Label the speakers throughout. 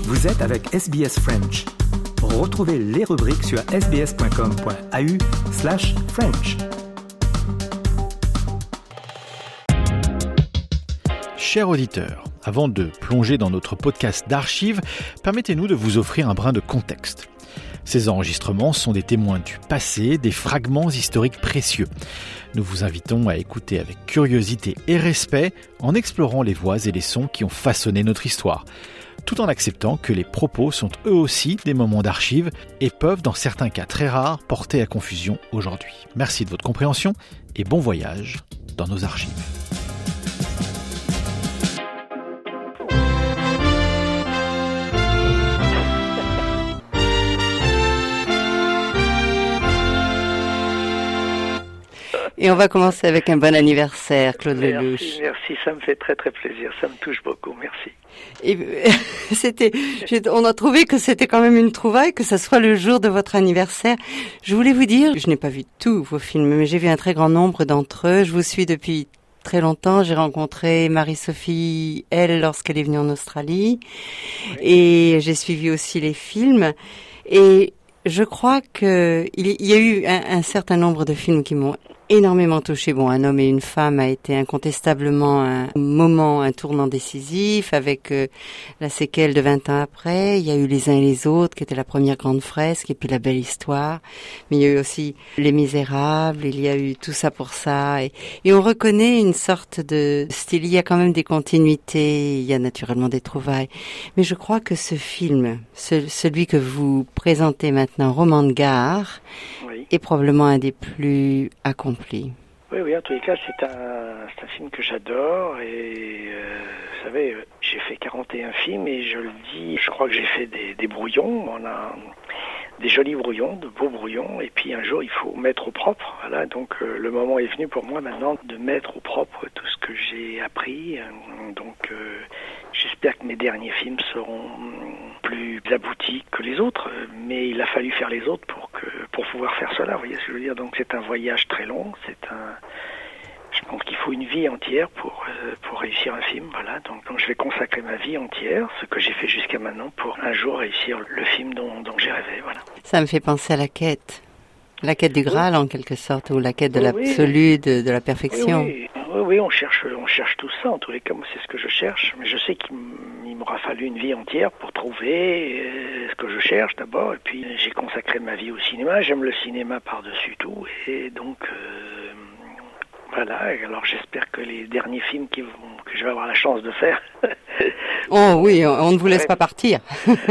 Speaker 1: Vous êtes avec SBS French. Retrouvez les rubriques sur sbs.com.au/French.
Speaker 2: Chers auditeurs, avant de plonger dans notre podcast d'archives, permettez-nous de vous offrir un brin de contexte. Ces enregistrements sont des témoins du passé, des fragments historiques précieux. Nous vous invitons à écouter avec curiosité et respect en explorant les voix et les sons qui ont façonné notre histoire, tout en acceptant que les propos sont eux aussi des moments d'archives et peuvent, dans certains cas très rares, porter à confusion aujourd'hui. Merci de votre compréhension et bon voyage dans nos archives.
Speaker 3: Et on va commencer avec un bon anniversaire, Claude Lelouch.
Speaker 4: Merci, ça me fait très très plaisir, ça me touche beaucoup, merci.
Speaker 3: Et on a trouvé que c'était quand même une trouvaille, que ça soit le jour de votre anniversaire. Je voulais vous dire, je n'ai pas vu tous vos films, mais j'ai vu un très grand nombre d'entre eux. Je vous suis depuis très longtemps. J'ai rencontré Marie-Sophie, elle, lorsqu'elle est venue en Australie. Oui. Et j'ai suivi aussi les films. Et je crois que il y a eu un certain nombre de films qui m'ont énormément touché. Bon, Un homme et une femme a été incontestablement un tournant décisif avec la séquelle de 20 ans après. Il y a eu Les uns et les autres qui était la première grande fresque et puis La belle histoire. Mais il y a eu aussi Les Misérables, il y a eu Tout ça pour ça et on reconnaît une sorte de style. Il y a quand même des continuités, il y a naturellement des trouvailles. Mais je crois que ce film, celui que vous présentez maintenant, Roman de gare, oui, est probablement un des plus accomplis.
Speaker 4: Oui, en tous les cas, c'est un film que j'adore et vous savez, j'ai fait 41 films et je le dis, je crois que j'ai fait des brouillons, on a des jolis brouillons, de beaux brouillons, et puis un jour il faut mettre au propre, voilà, donc le moment est venu pour moi maintenant de mettre au propre tout ce que j'ai appris, donc j'espère que mes derniers films seront plus aboutis que les autres, mais il a fallu faire les autres pour pouvoir faire cela, vous voyez ce que je veux dire, donc c'est un voyage très long, je pense qu'il faut une vie entière pour réussir un film, voilà. Donc je vais consacrer ma vie entière, ce que j'ai fait jusqu'à maintenant, pour un jour réussir le film dont j'ai rêvé, voilà.
Speaker 3: Ça me fait penser à la quête du Graal, en quelque sorte, ou la quête de l'absolu, de la perfection.
Speaker 4: Oui, on cherche tout ça. En tous les cas, moi, c'est ce que je cherche. Mais je sais qu'il m'aura fallu une vie entière pour trouver ce que je cherche d'abord. Et puis, j'ai consacré ma vie au cinéma. J'aime le cinéma par-dessus tout. Et donc, voilà. Alors, j'espère que les derniers films que je vais avoir la chance de faire.
Speaker 3: Oh oui, on ne vous laisse pas partir.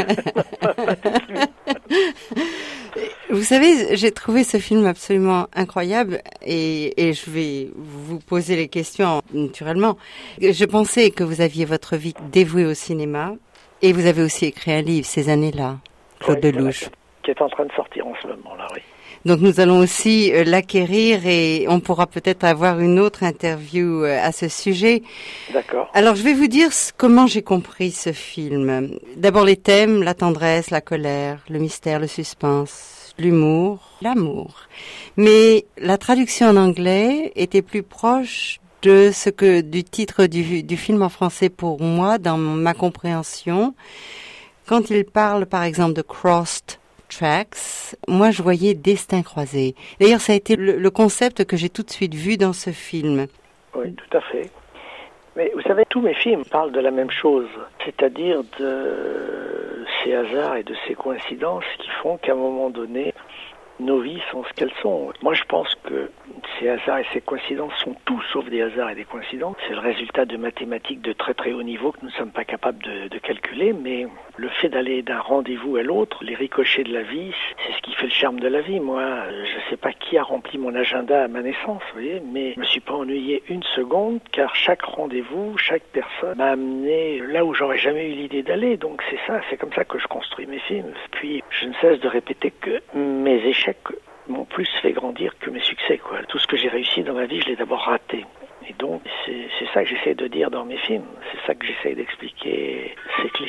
Speaker 3: Vous savez, j'ai trouvé ce film absolument incroyable et je vais vous poser les questions naturellement. Je pensais que vous aviez votre vie dévouée au cinéma et vous avez aussi écrit un livre ces années-là, Claude Lelouch.
Speaker 4: Voilà, qui est en train de sortir en ce moment-là, oui.
Speaker 3: Donc nous allons aussi l'acquérir et on pourra peut-être avoir une autre interview à ce sujet.
Speaker 4: D'accord.
Speaker 3: Alors je vais vous dire comment j'ai compris ce film. D'abord les thèmes, la tendresse, la colère, le mystère, le suspense, l'humour, l'amour. Mais la traduction en anglais était plus proche du titre du film en français pour moi, dans ma compréhension. Quand il parle par exemple de Crossed Tracks, moi je voyais Destin croisé. D'ailleurs ça a été le concept que j'ai tout de suite vu dans ce film.
Speaker 4: Oui, tout à fait. Mais vous savez, tous mes films parlent de la même chose, c'est-à-dire de ces hasards et de ces coïncidences qui font qu'à un moment donné, nos vies sont ce qu'elles sont. Moi, je pense que ces hasards et ces coïncidences sont tout sauf des hasards et des coïncidences. C'est le résultat de mathématiques de très très haut niveau que nous ne sommes pas capables de calculer, mais le fait d'aller d'un rendez-vous à l'autre, les ricochets de la vie, c'est ce qui fait le charme de la vie. Moi, je ne sais pas qui a rempli mon agenda à ma naissance, vous voyez, mais je ne me suis pas ennuyé une seconde, car chaque rendez-vous, chaque personne m'a amené là où j'aurais jamais eu l'idée d'aller. Donc c'est comme ça que je construis mes films. Puis je ne cesse de répéter que mes échecs m'ont plus fait grandir que mes succès, quoi. Tout ce que j'ai réussi dans ma vie, je l'ai d'abord raté. Et donc, c'est ça que j'essaie de dire dans mes films. C'est ça que j'essaie d'expliquer. C'est que l'échec est la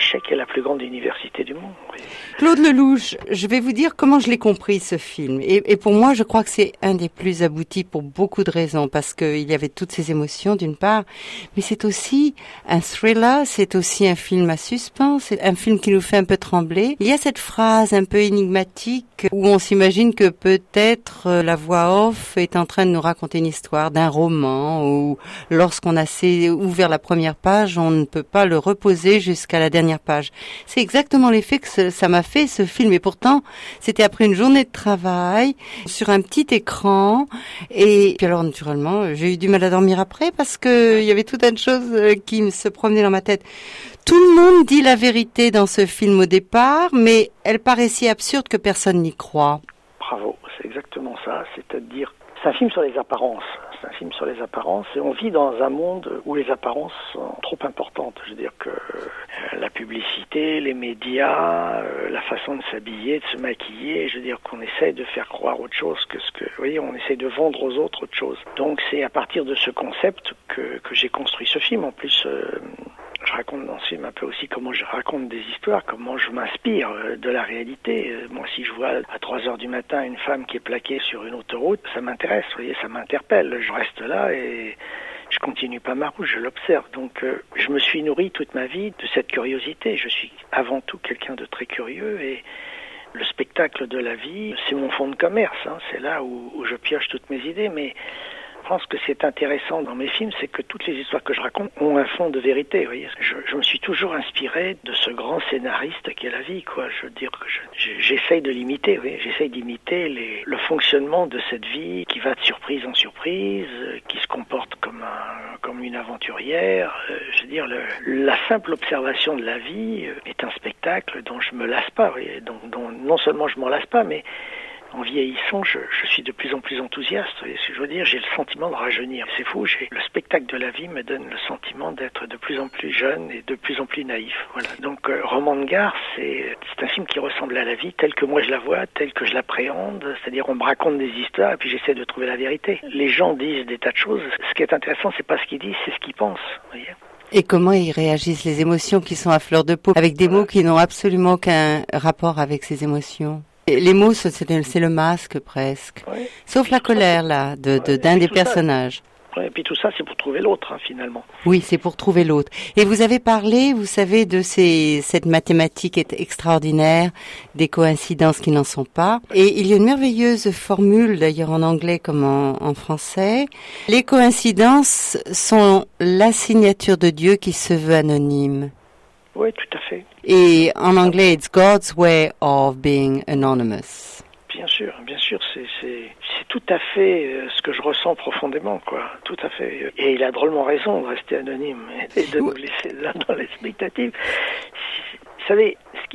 Speaker 4: plus grande université du monde. Oui.
Speaker 3: Claude Lelouch, je vais vous dire comment je l'ai compris ce film. Et pour moi, je crois que c'est un des plus aboutis pour beaucoup de raisons, parce qu'il y avait toutes ces émotions d'une part, mais c'est aussi un thriller, c'est aussi un film à suspens, c'est un film qui nous fait un peu trembler. Il y a cette phrase un peu énigmatique où on s'imagine que peut-être la voix off est en train de nous raconter une histoire d'un roman, où lorsqu'on a ouvert la première page, on ne peut pas le reposer jusqu'à la dernière page. C'est exactement l'effet que ça m'a fait ce film, et pourtant c'était après une journée de travail sur un petit écran, et puis alors naturellement j'ai eu du mal à dormir après parce que il y avait tout un de choses qui se promenaient dans ma tête. Tout le monde dit la vérité dans ce film au départ, mais elle paraît si absurde que personne n'y croit.
Speaker 4: Bravo, c'est exactement ça, c'est-à-dire c'est un film sur les apparences. C'est un film sur les apparences et on vit dans un monde où les apparences sont trop importantes. Je veux dire que la publicité, les médias, la façon de s'habiller, de se maquiller, je veux dire qu'on essaye de faire croire autre chose que ce que... Vous voyez, on essaye de vendre aux autres autre chose. Donc c'est à partir de ce concept que j'ai construit ce film. En plus... je raconte dans ce film un peu aussi comment je raconte des histoires, comment je m'inspire de la réalité. Moi, si je vois à 3h du matin une femme qui est plaquée sur une autoroute, ça m'intéresse, vous voyez, ça m'interpelle. Je reste là et je continue pas ma route, je l'observe. Donc, je me suis nourri toute ma vie de cette curiosité. Je suis avant tout quelqu'un de très curieux et le spectacle de la vie, c'est mon fonds de commerce. Hein. C'est là où je pioche toutes mes idées, mais... Je pense que c'est intéressant dans mes films, c'est que toutes les histoires que je raconte ont un fond de vérité. Vous voyez. Je me suis toujours inspiré de ce grand scénariste qu'est la vie, quoi. Je veux dire que j'essaye de l'imiter. Vous voyez. J'essaye d'imiter le fonctionnement de cette vie qui va de surprise en surprise, qui se comporte comme une aventurière. Je veux dire, la simple observation de la vie est un spectacle dont je me lasse pas. Vous voyez. Dont non seulement je m'en lasse pas, mais en vieillissant, je suis de plus en plus enthousiaste. Et ce que je veux dire, j'ai le sentiment de rajeunir. C'est fou, le spectacle de la vie me donne le sentiment d'être de plus en plus jeune et de plus en plus naïf. Voilà. Donc, Roman de gare, c'est un film qui ressemble à la vie telle que moi je la vois, telle que je l'appréhende. C'est-à-dire, on me raconte des histoires et puis j'essaie de trouver la vérité. Les gens disent des tas de choses. Ce qui est intéressant, c'est pas ce qu'ils disent, c'est ce qu'ils pensent. Vous voyez.
Speaker 3: Et comment ils réagissent, les émotions qui sont à fleur de peau, avec des mots qui n'ont absolument aucun rapport avec ces émotions. Les mots, c'est le masque presque. Oui. Sauf la colère, là, d'un des personnages.
Speaker 4: Oui, et puis tout ça, c'est pour trouver l'autre, hein, finalement.
Speaker 3: Oui, c'est pour trouver l'autre. Et vous avez parlé, vous savez, de cette mathématique extraordinaire, des coïncidences qui n'en sont pas. Et il y a une merveilleuse formule, d'ailleurs en anglais comme en français. Les coïncidences sont la signature de Dieu qui se veut anonyme.
Speaker 4: Oui, tout à fait.
Speaker 3: Et en anglais, it's God's way of being anonymous.
Speaker 4: Bien sûr, c'est tout à fait ce que je ressens profondément, quoi. Tout à fait. Et il a drôlement raison de rester anonyme et de nous laisser là dans l'expectative. Vous savez,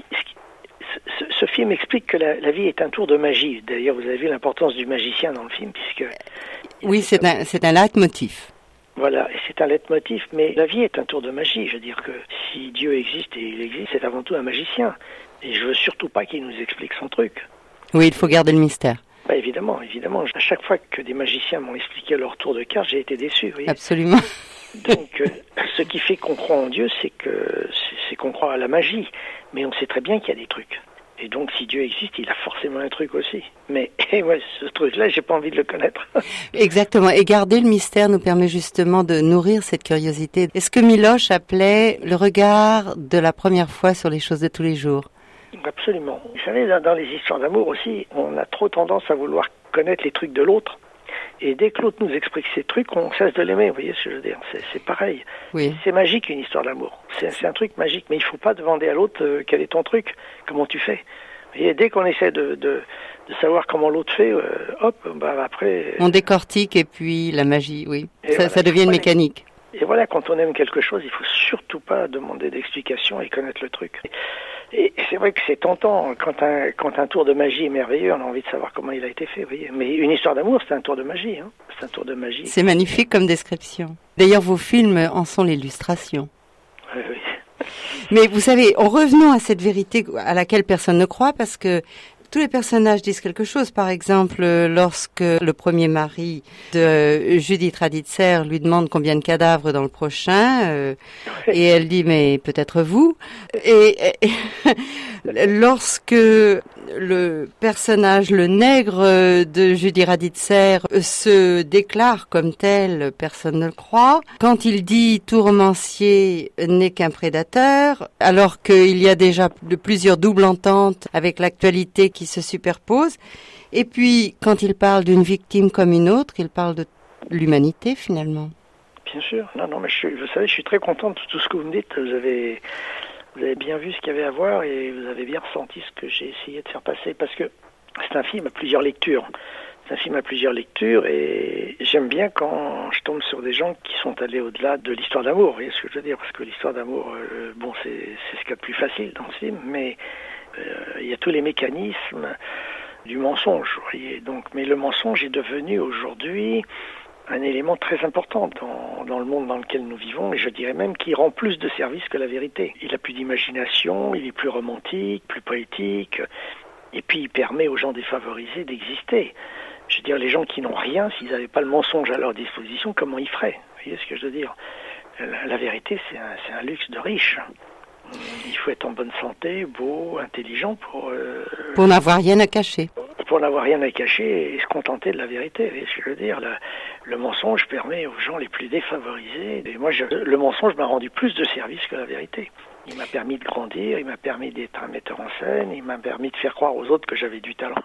Speaker 4: ce film explique que la vie est un tour de magie. D'ailleurs, vous avez vu l'importance du magicien dans le film, puisque...
Speaker 3: Oui, c'est un leitmotiv.
Speaker 4: Voilà, et c'est un leitmotiv, mais la vie est un tour de magie. Je veux dire que si Dieu existe, et il existe, c'est avant tout un magicien. Et je veux surtout pas qu'il nous explique son truc.
Speaker 3: Oui, il faut garder le mystère.
Speaker 4: Bah évidemment. À chaque fois que des magiciens m'ont expliqué leur tour de carte, j'ai été déçu. Oui.
Speaker 3: Absolument.
Speaker 4: Donc, ce qui fait qu'on croit en Dieu, c'est qu'on croit à la magie. Mais on sait très bien qu'il y a des trucs. Et donc, si Dieu existe, il a forcément un truc aussi. Mais ouais, ce truc-là, j'ai pas envie de le connaître.
Speaker 3: Exactement. Et garder le mystère nous permet justement de nourrir cette curiosité. Est-ce que Miloche appelait le regard de la première fois sur les choses de tous les jours?
Speaker 4: Absolument. Vous savez, dans les histoires d'amour aussi, on a trop tendance à vouloir connaître les trucs de l'autre. Et dès que l'autre nous explique ces trucs, on cesse de l'aimer. Vous voyez ce que je veux dire? C'est pareil.
Speaker 3: Oui.
Speaker 4: C'est magique, une histoire d'amour. C'est un truc magique. Mais il faut pas demander à l'autre quel est ton truc, comment tu fais. Vous voyez, dès qu'on essaie de savoir comment l'autre fait, après...
Speaker 3: On décortique et puis la magie, oui. Ça devient une mécanique.
Speaker 4: Et voilà, quand on aime quelque chose, il faut surtout pas demander d'explication et connaître le truc. Et c'est vrai que c'est tentant, quand un tour de magie est merveilleux, on a envie de savoir comment il a été fait, vous voyez. Mais une histoire d'amour, c'est un tour de magie, hein. C'est un tour de magie.
Speaker 3: C'est magnifique comme description. D'ailleurs, vos films en sont l'illustration.
Speaker 4: Oui.
Speaker 3: Mais vous savez, en revenant à cette vérité à laquelle personne ne croit, parce que tous les personnages disent quelque chose. Par exemple, lorsque le premier mari de Judith Raditzer lui demande combien de cadavres dans le prochain, et elle dit mais peut-être vous. Et lorsque le personnage, le nègre de Judith Raditzer se déclare comme tel, personne ne le croit. Quand il dit tout romancier n'est qu'un prédateur, alors qu'il y a déjà plusieurs doubles ententes avec l'actualité qui se superposent. Et puis, quand il parle d'une victime comme une autre, il parle de l'humanité finalement.
Speaker 4: Bien sûr. Non, mais vous savez, je suis très content de tout ce que vous me dites. Vous avez bien vu ce qu'il y avait à voir et vous avez bien ressenti ce que j'ai essayé de faire passer, parce que c'est un film à plusieurs lectures. C'est un film à plusieurs lectures et j'aime bien quand je tombe sur des gens qui sont allés au-delà de l'histoire d'amour. Vous voyez ce que je veux dire? Parce que l'histoire d'amour, c'est ce qu'il y a de plus facile dans ce film, mais il y a tous les mécanismes du mensonge. Vous voyez. Donc, mais le mensonge est devenu aujourd'hui un élément très important dans le monde dans lequel nous vivons, et je dirais même qu'il rend plus de service que la vérité. Il a plus d'imagination, il est plus romantique, plus poétique, et puis il permet aux gens défavorisés d'exister. Je veux dire, les gens qui n'ont rien, s'ils n'avaient pas le mensonge à leur disposition, comment ils feraient? Vous voyez ce que je veux dire? La vérité, c'est un luxe de riche. Il faut être en bonne santé, beau, intelligent
Speaker 3: pour n'avoir rien à cacher.
Speaker 4: Pour n'avoir rien à cacher et se contenter de la vérité. Vous voyez ce que je veux dire? Le mensonge permet aux gens les plus défavorisés. Et moi, le mensonge m'a rendu plus de service que la vérité. Il m'a permis de grandir, il m'a permis d'être un metteur en scène, il m'a permis de faire croire aux autres que j'avais du talent.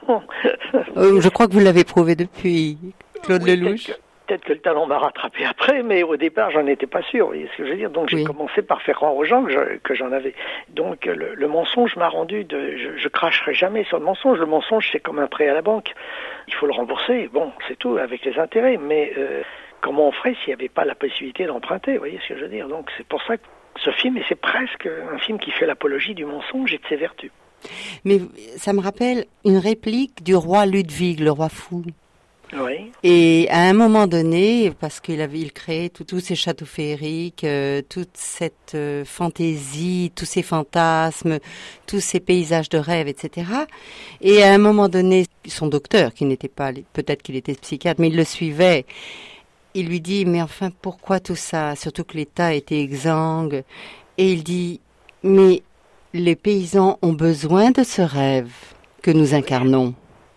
Speaker 3: Je crois que vous l'avez prouvé depuis, Claude Lelouch.
Speaker 4: Peut-être que le talent m'a rattrapé après, mais au départ, j'en étais pas sûr, vous voyez ce que je veux dire. Donc, j'ai commencé par faire croire aux gens que j'en avais. Donc, le mensonge m'a rendu je cracherai jamais sur le mensonge. Le mensonge, c'est comme un prêt à la banque. Il faut le rembourser. Bon, c'est tout, avec les intérêts. Mais comment on ferait s'il n'y avait pas la possibilité d'emprunter, vous voyez ce que je veux dire. Donc, c'est pour ça que ce film, et c'est presque un film qui fait l'apologie du mensonge et de ses vertus.
Speaker 3: Mais ça me rappelle une réplique du roi Ludwig, le roi fou.
Speaker 4: Oui.
Speaker 3: Et à un moment donné, parce qu'il créait tous ces châteaux féeriques, toute cette fantaisie, tous ces fantasmes, tous ces paysages de rêve, etc. Et à un moment donné, son docteur, qui n'était pas, peut-être qu'il était psychiatre, mais il le suivait, il lui dit, mais enfin, pourquoi tout ça? Surtout que l'État était exsangue. Et il dit, mais les paysans ont besoin de ce rêve que nous incarnons.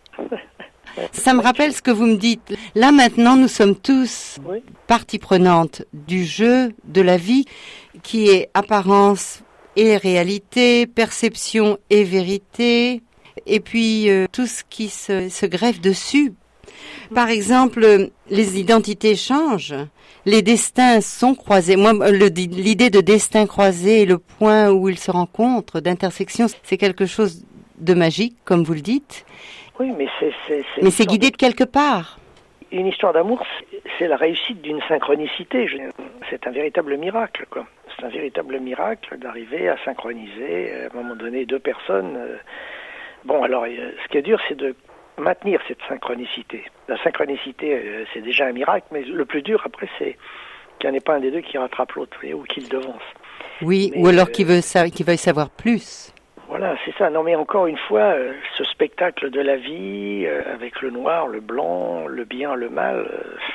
Speaker 3: Ça me rappelle ce que vous me dites. Là, maintenant, nous sommes tous partie prenante du jeu, de la vie, qui est apparence et réalité, perception et vérité, et puis tout ce qui se greffe dessus. Par exemple, les identités changent, les destins sont croisés. Moi, l'idée de destin croisé, le point où ils se rencontrent, d'intersection, c'est quelque chose de magique, comme vous le dites.
Speaker 4: Oui, mais
Speaker 3: c'est guidé de quelque part.
Speaker 4: Une histoire d'amour, c'est la réussite d'une synchronicité. C'est un véritable miracle, quoi. C'est un véritable miracle d'arriver à synchroniser, à un moment donné, deux personnes. Bon, alors, ce qui est dur, c'est de maintenir cette synchronicité. La synchronicité, c'est déjà un miracle, mais le plus dur, après, c'est qu'il n'y en ait pas un des deux qui rattrape l'autre, ou qui le devance.
Speaker 3: Oui, mais, ou alors qu'il veuille savoir plus.
Speaker 4: Voilà, c'est ça. Non, mais encore une fois, ce spectacle de la vie, avec le noir, le blanc, le bien, le mal,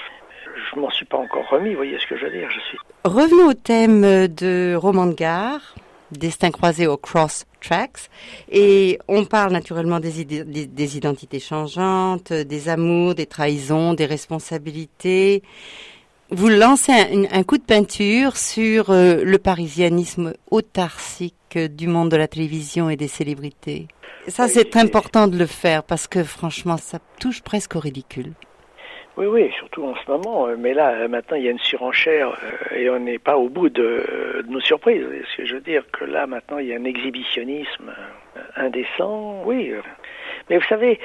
Speaker 4: je m'en suis pas encore remis, vous voyez ce que je veux dire.
Speaker 3: Revenons au thème de Roman de gare, Destin croisé au Cross Tracks, et on parle naturellement des identités changeantes, des amours, des trahisons, des responsabilités. Vous lancez un coup de peinture sur le parisianisme autarcique du monde de la télévision et des célébrités. Ça, c'est important de le faire parce que franchement, ça touche presque au ridicule.
Speaker 4: Oui, surtout en ce moment. Mais là, maintenant, il y a une surenchère et on n'est pas au bout de nos surprises. Ce que je veux dire, que là, maintenant, il y a un exhibitionnisme indécent. Oui, mais vous savez,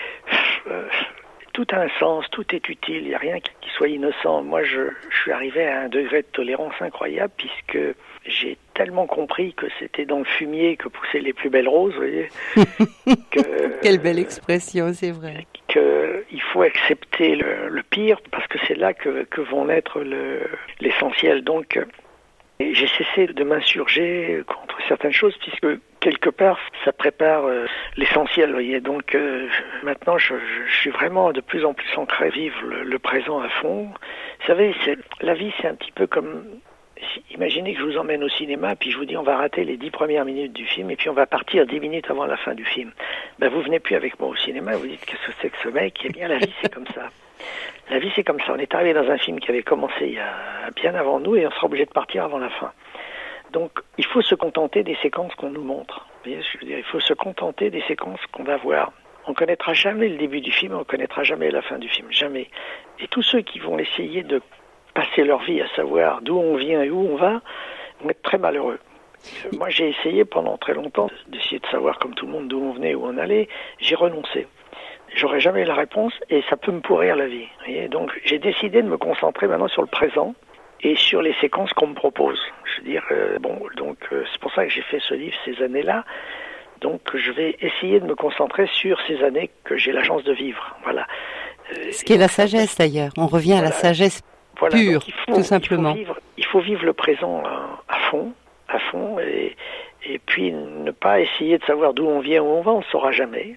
Speaker 4: tout a un sens, tout est utile. Il n'y a rien qui soit innocent. Moi, je suis arrivé à un degré de tolérance incroyable puisque j'ai tellement compris que c'était dans le fumier que poussaient les plus belles roses, vous voyez.
Speaker 3: Quelle belle expression, c'est vrai.
Speaker 4: Qu'il faut accepter le pire parce que c'est là que vont naître l'essentiel. Donc, Et j'ai cessé de m'insurger contre certaines choses puisque quelque part ça prépare l'essentiel, vous voyez. Donc maintenant je suis vraiment de plus en plus ancré à vivre le présent à fond. Vous savez, la vie c'est un petit peu comme... Imaginez que je vous emmène au cinéma, puis je vous dis on va rater les 10 premières minutes du film, et puis on va partir 10 minutes avant la fin du film. Ben vous venez plus avec moi au cinéma, vous dites qu'est-ce que c'est que ce mec? Eh bien la vie c'est comme ça. La vie c'est comme ça. On est arrivé dans un film qui avait commencé il y a bien avant nous, et on sera obligé de partir avant la fin. Donc il faut se contenter des séquences qu'on nous montre. Vous voyez ce que je veux dire? Il faut se contenter des séquences qu'on va voir. On connaîtra jamais le début du film, on connaîtra jamais la fin du film, jamais. Et tous ceux qui vont essayer de passer leur vie à savoir d'où on vient et où on va, vont être très malheureux. Moi, j'ai essayé pendant très longtemps d'essayer de savoir, comme tout le monde, d'où on venait, où on allait. J'ai renoncé. J'aurais jamais la réponse et ça peut me pourrir la vie. Vous voyez, donc, j'ai décidé de me concentrer maintenant sur le présent et sur les séquences qu'on me propose. Je veux dire, c'est pour ça que j'ai fait ce livre ces années-là. Donc, je vais essayer de me concentrer sur ces années que j'ai la chance de vivre. Voilà.
Speaker 3: Ce qui est la sagesse, d'ailleurs. On revient à la sagesse.
Speaker 4: Voilà,
Speaker 3: pur, tout simplement.
Speaker 4: Il faut vivre le présent à fond, et puis ne pas essayer de savoir d'où on vient, où on va, on ne le saura jamais.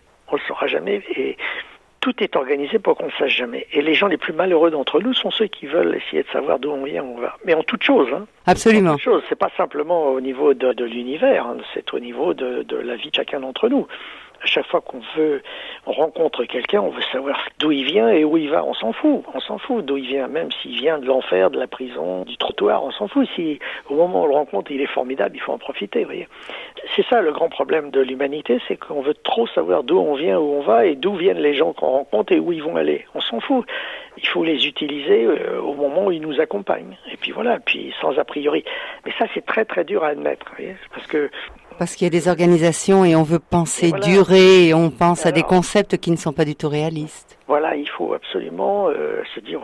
Speaker 4: Et tout est organisé pour qu'on ne le sache jamais. Et les gens les plus malheureux d'entre nous sont ceux qui veulent essayer de savoir d'où on vient, où on va. Mais en toute chose, hein.
Speaker 3: Absolument.
Speaker 4: En toute chose, c'est pas simplement au niveau de l'univers, hein, c'est au niveau de la vie de chacun d'entre nous. À chaque fois qu'on rencontre quelqu'un, on veut savoir d'où il vient et où il va. On s'en fout d'où il vient, même s'il vient de l'enfer, de la prison, du trottoir, on s'en fout. Si au moment où on le rencontre, il est formidable, il faut en profiter, vous voyez. C'est ça le grand problème de l'humanité, c'est qu'on veut trop savoir d'où on vient, où on va et d'où viennent les gens qu'on rencontre et où ils vont aller. On s'en fout. Il faut les utiliser au moment où ils nous accompagnent. Et puis voilà, puis sans a priori. Mais ça, c'est très très dur à admettre, vous voyez, parce qu'il
Speaker 3: y a des organisations et on veut penser durer et on pense à des concepts qui ne sont pas du tout réalistes.
Speaker 4: Voilà, il faut absolument se dire,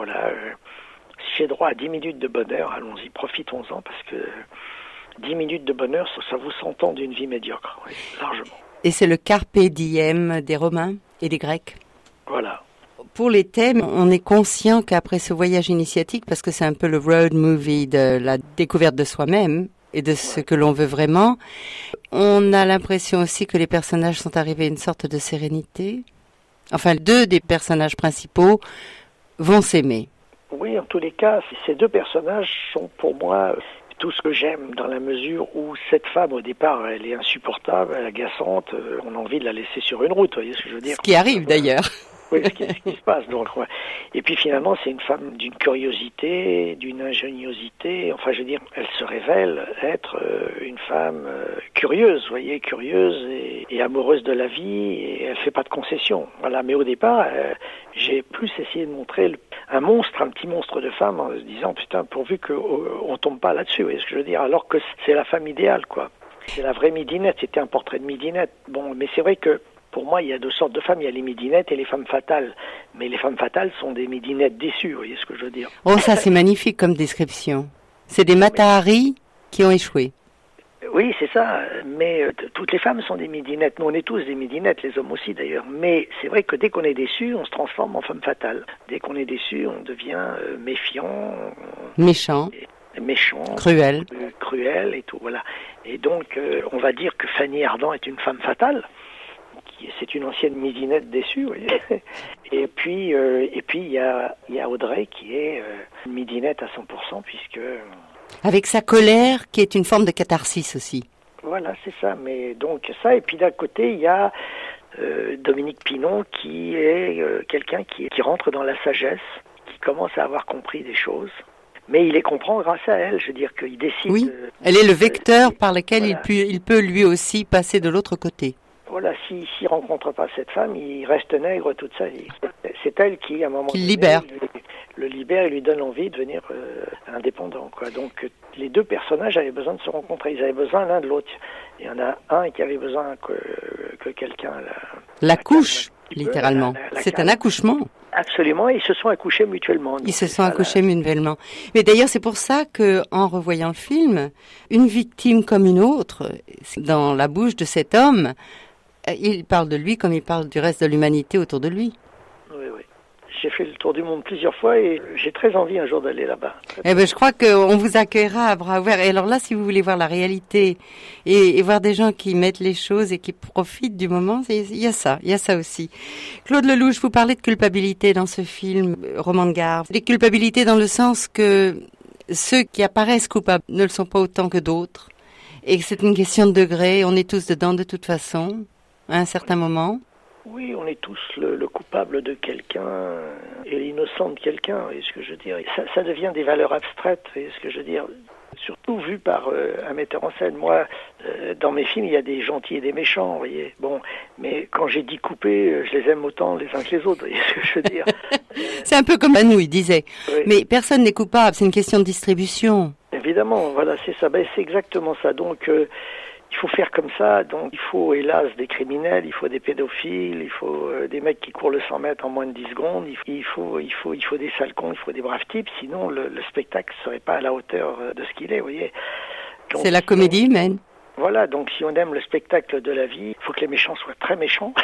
Speaker 4: si j'ai droit à 10 minutes de bonheur, allons-y, profitons-en, parce que 10 minutes de bonheur, ça vous s'entend d'une vie médiocre, oui, largement.
Speaker 3: Et c'est le carpe diem des Romains et des Grecs.
Speaker 4: Voilà.
Speaker 3: Pour les thèmes, on est conscient qu'après ce voyage initiatique, parce que c'est un peu le road movie de la découverte de soi-même, et de ce que l'on veut vraiment. On a l'impression aussi que les personnages sont arrivés à une sorte de sérénité. Enfin, 2 des personnages principaux vont s'aimer.
Speaker 4: Oui, en tous les cas, ces 2 personnages sont pour moi tout ce que j'aime, dans la mesure où cette femme, au départ, elle est insupportable, agaçante, on a envie de la laisser sur une route, vous voyez ce que je veux dire?
Speaker 3: Ce qui arrive d'ailleurs.
Speaker 4: Oui, ce qui se passe. Donc, ouais. Et puis finalement, c'est une femme d'une curiosité, d'une ingéniosité. Enfin, je veux dire, elle se révèle être une femme curieuse, vous voyez, curieuse et amoureuse de la vie. Et elle fait pas de concessions. Voilà. Mais au départ, j'ai plus essayé de montrer un petit monstre de femme, en se disant putain, pourvu qu'on tombe pas là-dessus. Vous voyez ce que je veux dire? Alors que c'est la femme idéale, quoi. C'est la vraie midinette. C'était un portrait de midinette. Bon, mais c'est vrai que pour moi, il y a 2 sortes de femmes. Il y a les midinettes et les femmes fatales. Mais les femmes fatales sont des midinettes déçues, vous voyez ce que je veux dire?
Speaker 3: Oh, ça, c'est magnifique comme description. C'est des Mata-Hari qui ont échoué.
Speaker 4: Oui, c'est ça. Mais toutes les femmes sont des midinettes. Nous, on est tous des midinettes, les hommes aussi d'ailleurs. Mais c'est vrai que dès qu'on est déçu, on se transforme en femme fatale. Dès qu'on est déçu, on devient méfiant.
Speaker 3: Méchant. Cruel
Speaker 4: et tout, voilà. Et donc, on va dire que Fanny Ardant est une femme fatale. C'est une ancienne midinette déçue, vous voyez. Et puis il y a Audrey qui est une midinette à 100%, puisque...
Speaker 3: Avec sa colère, qui est une forme de catharsis aussi.
Speaker 4: Voilà, c'est ça. Mais donc ça, et puis d'un côté, il y a Dominique Pinon, qui est quelqu'un qui rentre dans la sagesse, qui commence à avoir compris des choses. Mais il les comprend grâce à elle, je veux dire qu'il décide...
Speaker 3: Oui, elle est le vecteur par lequel il peut lui aussi passer de l'autre côté.
Speaker 4: Voilà, s'il rencontre pas cette femme, il reste nègre toute sa vie. C'est elle qui, à un moment donné, le libère et lui donne envie de devenir indépendant, quoi. Donc, les 2 personnages avaient besoin de se rencontrer. Ils avaient besoin l'un de l'autre. Il y en a un qui avait besoin que quelqu'un...
Speaker 3: L'accouche, littéralement. C'est un accouchement.
Speaker 4: Absolument, ils se sont accouchés mutuellement.
Speaker 3: Ils se sont accouchés mutuellement. Mais d'ailleurs, c'est pour ça que, en revoyant le film, une victime comme une autre, dans la bouche de cet homme, il parle de lui comme il parle du reste de l'humanité autour de lui.
Speaker 4: Oui. J'ai fait le tour du monde plusieurs fois et j'ai très envie un jour d'aller là-bas.
Speaker 3: Eh ben, je crois qu'on vous accueillera à bras ouverts. Et alors là, si vous voulez voir la réalité et voir des gens qui mettent les choses et qui profitent du moment, il y a ça aussi. Claude Lelouch, vous parlez de culpabilité dans ce film, Roman de gare. Des culpabilités dans le sens que ceux qui apparaissent coupables ne le sont pas autant que d'autres. Et que c'est une question de degré. On est tous dedans de toute façon, à un certain moment.
Speaker 4: Oui, on est tous le coupable de quelqu'un et l'innocent de quelqu'un, vous voyez ce que je veux dire. Et ça devient des valeurs abstraites, vous voyez ce que je veux dire. Surtout vu par un metteur en scène. Moi, dans mes films, il y a des gentils et des méchants, vous voyez. Bon, mais quand j'ai dit couper, je les aime autant les uns que les autres, vous voyez ce que je veux dire.
Speaker 3: C'est un peu comme Anou, il disait.
Speaker 4: Oui.
Speaker 3: Mais personne n'est coupable, c'est une question de distribution.
Speaker 4: Évidemment, voilà, c'est ça. Ben, c'est exactement ça. Donc, il faut faire comme ça. Donc, il faut, hélas, des criminels, il faut des pédophiles, il faut des mecs qui courent le 100 mètres en moins de 10 secondes, il faut des sales cons, il faut des braves types. Sinon, le spectacle serait pas à la hauteur de ce qu'il est, vous voyez. Donc,
Speaker 3: C'est la comédie humaine.
Speaker 4: Voilà, donc si on aime le spectacle de la vie, il faut que les méchants soient très méchants.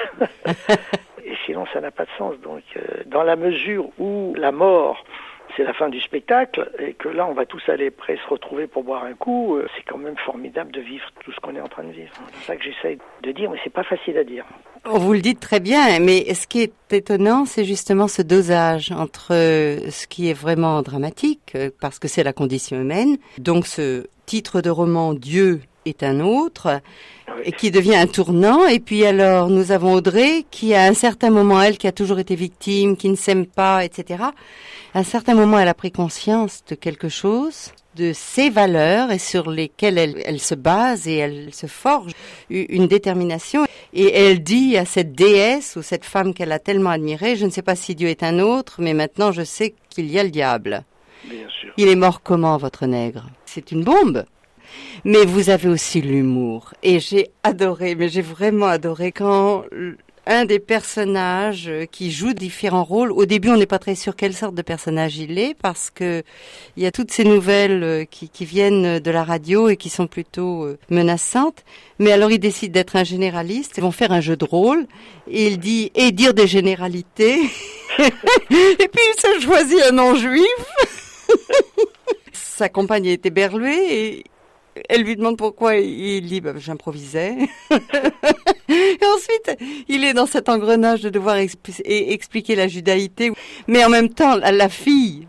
Speaker 4: Et sinon, ça n'a pas de sens. Donc, dans la mesure où la mort, c'est la fin du spectacle, et que là, on va tous aller près se retrouver pour boire un coup, c'est quand même formidable de vivre tout ce qu'on est en train de vivre. C'est ça que j'essaye de dire, mais c'est pas facile à dire.
Speaker 3: Vous le dites très bien, mais ce qui est étonnant, c'est justement ce dosage entre ce qui est vraiment dramatique, parce que c'est la condition humaine, donc ce titre de roman « Dieu est un autre », et qui devient un tournant. Et puis alors, nous avons Audrey, qui à un certain moment, elle qui a toujours été victime, qui ne s'aime pas, etc., à un certain moment, elle a pris conscience de quelque chose, de ses valeurs, et sur lesquelles elle se base et elle se forge une détermination. Et elle dit à cette déesse ou cette femme qu'elle a tellement admirée, je ne sais pas si Dieu est un autre, mais maintenant je sais qu'il y a le diable.
Speaker 4: Bien sûr.
Speaker 3: Il est mort comment, votre nègre? C'est une bombe. Mais vous avez aussi l'humour. Et j'ai adoré, mais j'ai vraiment adoré quand un des personnages qui joue différents rôles, au début on n'est pas très sûr quelle sorte de personnage il est, parce que il y a toutes ces nouvelles qui viennent de la radio et qui sont plutôt menaçantes. Mais alors il décide d'être un généraliste, ils vont faire un jeu de rôle, et il dit, et dire des généralités, et puis il se choisit un nom juif. Sa compagne est éberluée et elle lui demande pourquoi, il dit j'improvisais. Et ensuite, il est dans cet engrenage de devoir expliquer la judaïté. Mais en même temps, sa fille,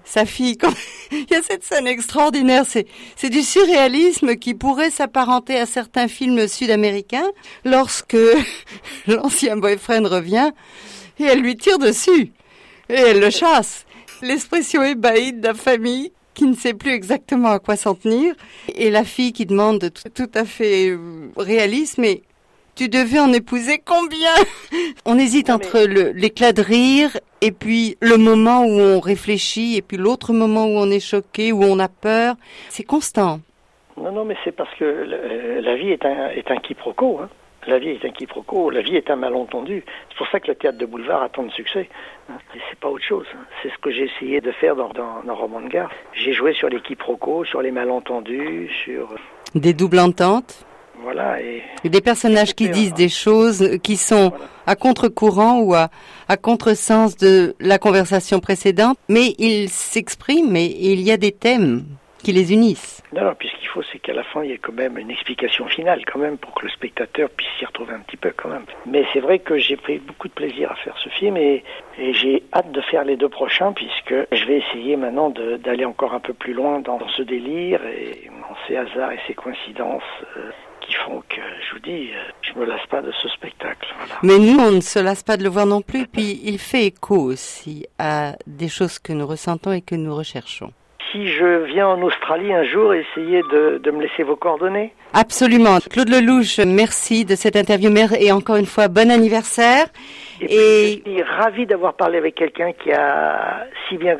Speaker 3: il y a cette scène extraordinaire, c'est du surréalisme qui pourrait s'apparenter à certains films sud-américains lorsque l'ancien boyfriend revient et elle lui tire dessus et elle le chasse. L'expression ébahie de la famille qui ne sait plus exactement à quoi s'en tenir, et la fille qui demande tout à fait réaliste, mais tu devais en épouser combien? On hésite entre l'éclat de rire et puis le moment où on réfléchit et puis l'autre moment où on est choqué, où on a peur. C'est constant.
Speaker 4: Non, mais c'est parce que la vie est un quiproquo, hein. La vie est un quiproquo, la vie est un malentendu. C'est pour ça que le théâtre de boulevard a tant de succès. Et c'est pas autre chose. C'est ce que j'ai essayé de faire dans Roman de gare. J'ai joué sur les quiproquos, sur les malentendus, sur...
Speaker 3: Des doubles ententes.
Speaker 4: Voilà. Et
Speaker 3: des personnages qui disent des choses qui sont à contre-courant ou à contresens de la conversation précédente, mais ils s'expriment et il y a des thèmes qui les unissent.
Speaker 4: Non, puis ce qu'il faut, c'est qu'à la fin, il y ait quand même une explication finale, quand même, pour que le spectateur puisse s'y retrouver un petit peu, quand même. Mais c'est vrai que j'ai pris beaucoup de plaisir à faire ce film et j'ai hâte de faire les 2 prochains, puisque je vais essayer maintenant d'aller encore un peu plus loin dans ce délire et dans ces hasards et ces coïncidences qui font que, je vous dis, je me lasse pas de ce spectacle. Voilà.
Speaker 3: Mais nous, on ne se lasse pas de le voir non plus, puis il fait écho aussi à des choses que nous ressentons et que nous recherchons.
Speaker 4: Si je viens en Australie un jour, essayez de me laisser vos coordonnées.
Speaker 3: Absolument. Claude Lelouch, merci de cette interview et encore une fois, bon anniversaire.
Speaker 4: Et je suis ravi d'avoir parlé avec quelqu'un qui est si bien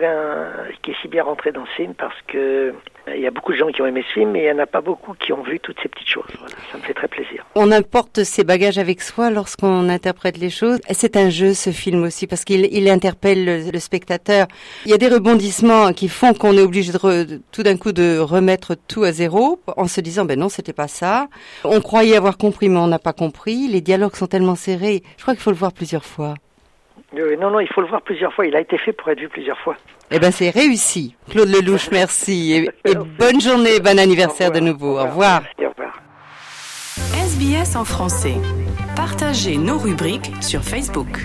Speaker 4: rentré dans ce film, parce que il y a beaucoup de gens qui ont aimé ce film, mais il n'y en a pas beaucoup qui ont vu toutes ces petites choses. Voilà, ça me fait très plaisir.
Speaker 3: On importe ses bagages avec soi lorsqu'on interprète les choses. C'est un jeu, ce film aussi, parce qu'il interpelle le spectateur. Il y a des rebondissements qui font qu'on est obligé tout d'un coup de remettre tout à zéro, en se disant, ben non, c'était pas ça. On croyait avoir compris, mais on n'a pas compris. Les dialogues sont tellement serrés. Je crois qu'il faut le voir plusieurs fois.
Speaker 4: Non, il faut le voir plusieurs fois. Il a été fait pour être vu plusieurs fois.
Speaker 3: Eh ben, c'est réussi. Claude Lelouch, merci. Et bonne journée, bon anniversaire de nouveau. Au revoir.
Speaker 4: Merci, au revoir.
Speaker 5: SBS en français. Partagez nos rubriques sur Facebook.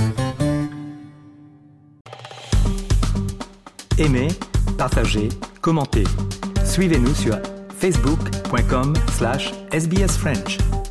Speaker 1: Aimez, partagez, commentez. Suivez-nous sur facebook.com/sbsfrench.